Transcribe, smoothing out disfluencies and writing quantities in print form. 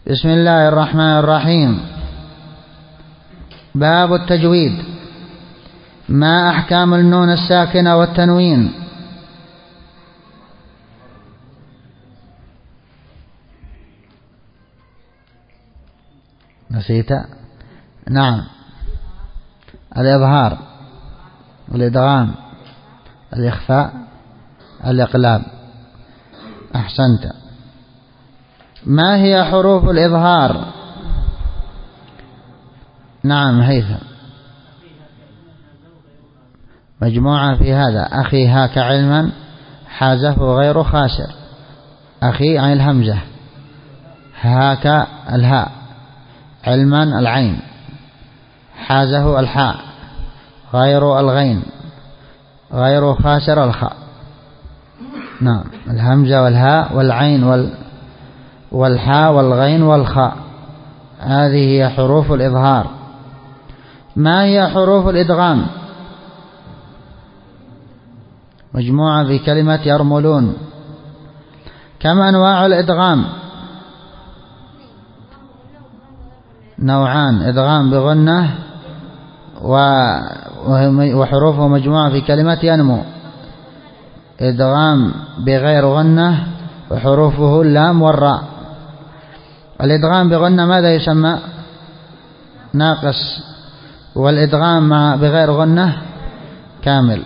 بسم الله الرحمن الرحيم. باب التجويد. ما أحكام النون الساكنة والتنوين؟ نسيت؟ نعم، الإظهار، الإدغام، الإخفاء، الإقلاب. أحسنت. ما هي حروف الإظهار؟ نعم هيثم. مجموعة في هذا: أخي هاك علما حازه غير خاسر. أخي عن الهمزة، هاك الهاء، علما العين، حازه الحاء، غير الغين، غير خاسر الخاء. نعم، الهمزة والهاء والعين والحاء والغين والخاء، هذه هي حروف الإظهار. ما هي حروف الإدغام؟ مجموعة في كلمة يرملون. كم أنواع الإدغام؟ نوعان: إدغام بغنة وحروفه مجموعة في كلمة ينمو. إدغام بغير غنة وحروفه اللام والراء. الإدغام بغنة ماذا يسمى؟ ناقص. والإدغام بغير غنة كامل.